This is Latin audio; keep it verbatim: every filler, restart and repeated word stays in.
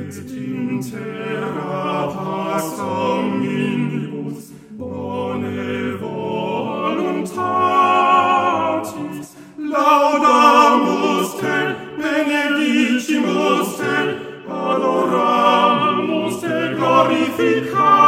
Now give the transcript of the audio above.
et in terra pars omnibus bone voluntatis laudamus te, benedicimus te, adoramus te, glorificamus